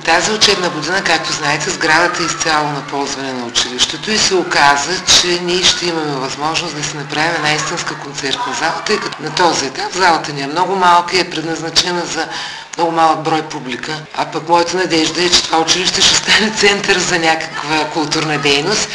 Тази учебна година, както знаете, сградата е изцяло на ползване на училището и се оказа, че ние ще имаме възможност да си направим една истинска концертна зала, тъй като на този етап залата ни е много малка и е предназначена за много малък брой публика, а пък моята надежда е, че това училище ще стане център за някаква културна дейност.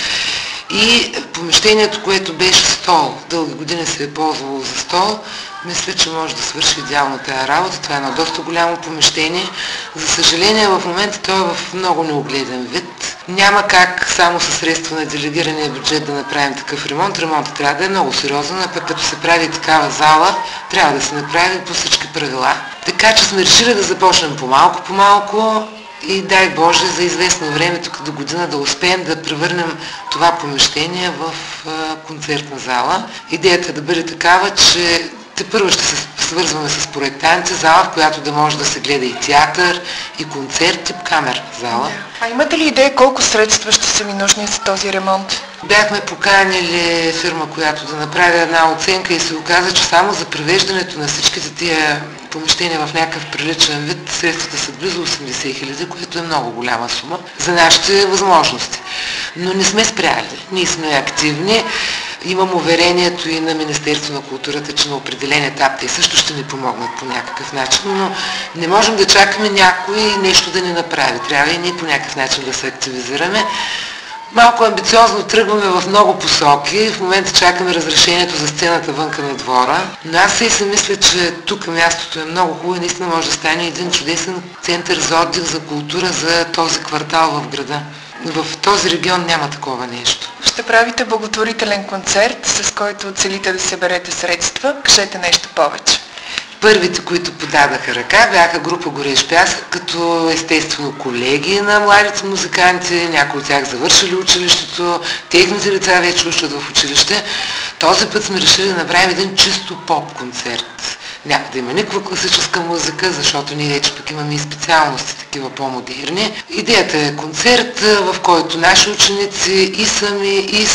И помещението, което беше стол, дълги години се е ползвало за стол, мисля, че може да свърши идеално тази работа. Това е едно доста голямо помещение. За съжаление, в момента то е в много неогледен вид. Няма как само със средства на делегирания бюджет да направим такъв ремонт. Ремонтът трябва да е много сериозен, а пък като се прави такава зала, трябва да се направи по всички правила. Така че сме решили да започнем по-малко и дай Боже за известно време, тук до година, да успеем да превърнем това помещение в концертна зала. Идеята е да бъде такава, че тепърва ще се свързваме с проектанти, зала, в която да може да се гледа и театър, и концерт, тип камер зала. А имате ли идея колко средства ще са ви нужни за този ремонт? Бяхме поканили фирма, която да направи една оценка и се оказа, че само за превеждането на всичките тия помещения в някакъв приличен вид средствата са близо 80 хиляди, което е много голяма сума за нашите възможности. Но не сме спряли. Ние сме активни. Имам уверението и на Министерство на културата, че на определен етап те също ще ни помогнат по някакъв начин, но не можем да чакаме някой нещо да ни направи. Трябва и ние по някакъв начин да се активизираме. Малко амбициозно тръгваме в много посоки. В момента чакаме разрешението за сцената вънка на двора. Но аз си мисля, че тук мястото е много хубаво и наистина може да стане един чудесен център за отдих, за култура, за този квартал в града. В този регион няма такова нещо. Ще правите благотворителен концерт, с който целите да съберете средства. Кажете нещо повече. Първите, които подадаха ръка, бяха група Горещ пясък, като естествено колеги на младите музиканти, някои от тях завършили училището, техните деца вече учат в училище. Този път сме решили да направим един чисто поп-концерт. Няма да има никаква класическа музика, защото ние вече пък имаме и специалности, такива по-модерни. Идеята е концерт, в който наши ученици и сами, и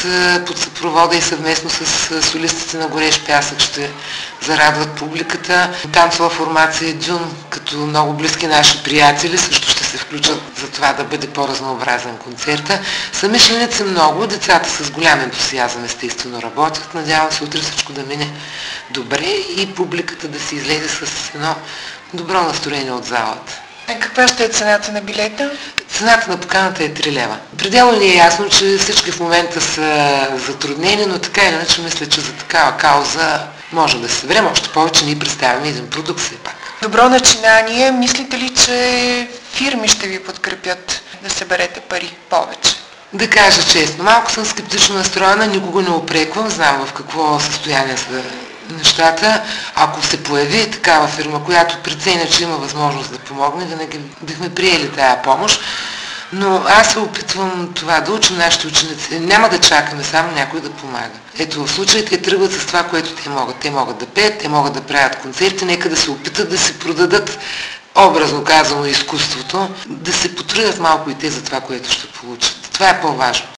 под съпровода и съвместно с солистите на Горещ пясък ще зарадват публиката. Танцова формация Дюн, като много близки наши приятели, също ще се включат за това да бъде по-разнообразен концерта. Съмишленици много, децата с голям ентусиазъм естествено работят. Надявам се утре всичко да мине добре и публиката да се излезе с едно добро настроение от залата. Каква ще е цената на билета? Цената на поканата е 3 лева. Пределно ни е ясно, че всички в момента са затруднени, но така или иначе мисля, че за такава кауза може да се съберем. Още повече ние представяме един продукт все пак. Добро начинание. Мислите ли, че фирми ще ви подкрепят да съберете пари повече? Да кажа честно, малко съм скептично настроена, никого не упреквам, знам в какво състояние са нещата. Ако се появи такава фирма, която преценя, че има възможност да помогне, винаги бихме приели тая помощ. Но аз се опитвам това да учим нашите ученици. Няма да чакаме само някой да помага. Ето в случай те тръгват с това, което те могат. Те могат да пеят, те могат да правят концерти, нека да се опитат да си продадат, образно казано, изкуството, да се потрудят малко и те за това, което ще получат. Това е по-важно.